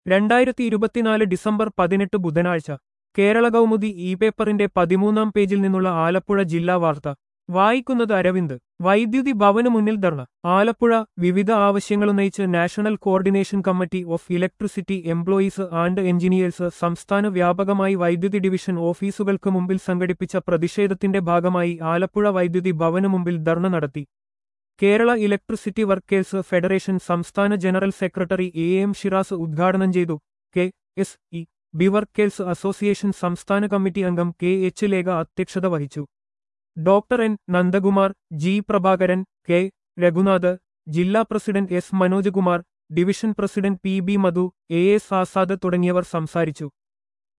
2024 December 18 ബുധനാഴ്ച Kerala Kaumudi E പേപ്പറിന്റെ 13-ാം പേജിൽ നിന്നുള്ള ആലപ്പുഴ ജില്ലാ വാർത്ത വായിക്കുന്നത് അരവിന്ദ്. വൈദ്യുതി ഭവന് മുന്നിൽ ധർണ. ആലപ്പുഴ. വിവിധ ആവശ്യങ്ങളുന്നയിച്ച് national coordination committee of electricity employees and engineers സംസ്ഥാന വ്യാപകമായി വൈദ്യുതി ഡിവിഷൻ ഓഫീസുകൾക്ക് മുമ്പിൽ സംഘടിപ്പിച്ച പ്രതിഷേധത്തിന്റെ ഭാഗമായി ആലപ്പുഴ വൈദ്യുതി ഭവന് മുമ്പിൽ ധർണ നടത്തി. കേരള ഇലക്ട്രിസിറ്റി വർക്കേഴ്സ് ഫെഡറേഷൻ സംസ്ഥാന ജനറൽ സെക്രട്ടറി എം ഷിറാസ് ഉദ്ഘാടനം ചെയ്തു. കെ.എസ്.ഇ.ബി. വർക്കേഴ്സ് അസോസിയേഷൻ സംസ്ഥാന കമ്മിറ്റി അംഗം കെ.എച്ച്. ലേഖ അധ്യക്ഷത വഹിച്ചു. Doctor N. Nandakumar, G. Prabhakaran, K. Raghunath, ജില്ലാ president S. Manoj Kumar, division president P. B. Madhu, A. S. Azad തുടങ്ങിയവർ സംസാരിച്ചു.